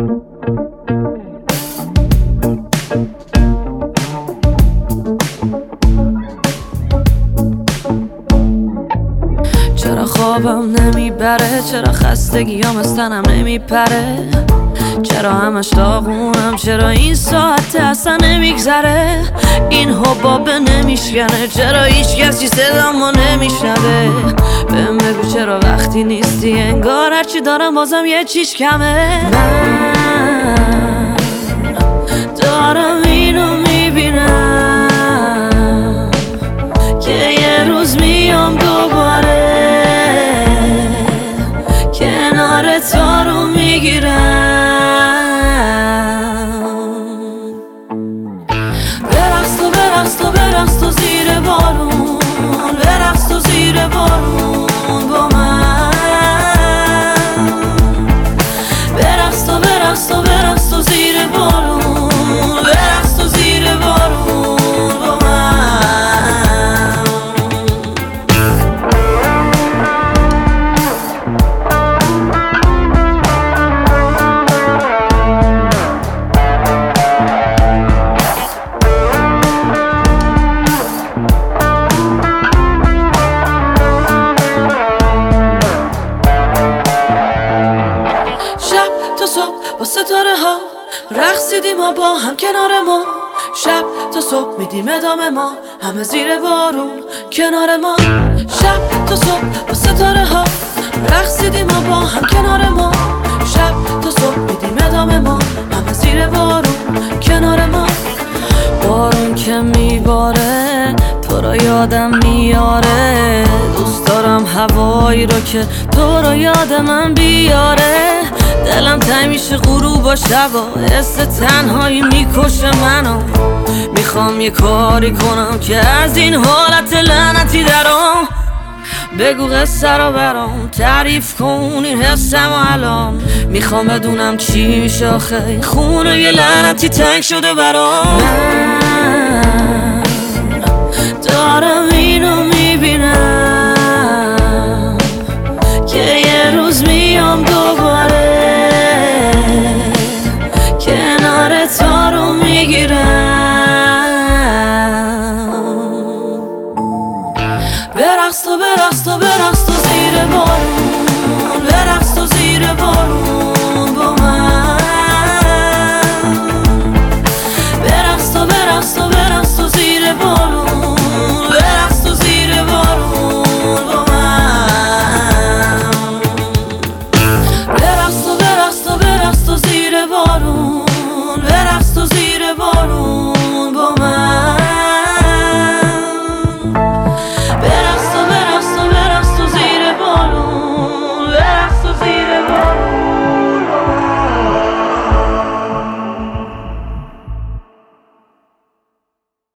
چرا خوابم نمیبره، چرا خستگیام از تنم نمیپره، چرا همش داغونم، چرا این ساعت اصلا نمیگذره، این حبابه نمیشکنه، چرا هیچ کسی صدامو نمیشنوه. بهم بگو چرا وقتی نیستی انگار هرچی دارم بازم یه چیز کمه. من دارم اینو میبینم که یه روز میام دوباره کنار تو رو میگیرم. برقص تو زیر بارون، برقص تو زیر بارون با من. برقص تو زیر بارون، برقص تو زیر بارون با من. با ستاره ها رقصیدیم ما با هم کنار ما، شب تا صبح میدیم ادامه ما همه زیر بارون کنار ما. شب تا صبح با ستاره ها رقصیدیم ما با هم کنار ما، شب تا صبح میدیم ادامه ما همه زیر بارون کنار ما. بارون که میباره تو رو یادم میاره، دوست دارم هوایی رو که تو رو یاد من بیاره. دلم تنگ میشه غروب و شبا، حس تنهایی میکشه منو، میخوام یه کاری کنم که از این حالت لعنتی درام. بگو قصه رو برام تعریف کن این حسم و الان، میخوام بدونم چی میشه آخه خونه یه لعنتی تنگ شده برام. من دارم اینو میبینم که یه روز میام دوباره